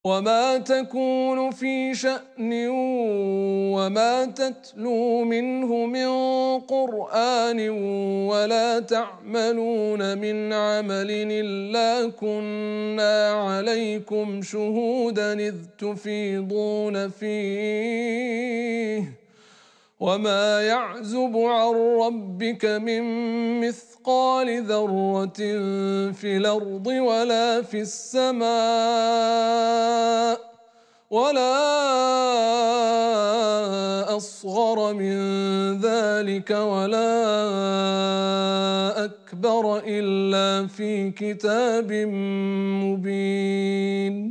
وما تكون في شأن وما تتلو منه من قرآن ولا تعملون من عمل إلا كنا عليكم شهودا إذ تفيضون فيه وما يعزب عن ربك من مثقال ذرة في الأرض ولا في السماء ولا أصغر من ذلك ولا أكبر إلا في كتاب مبين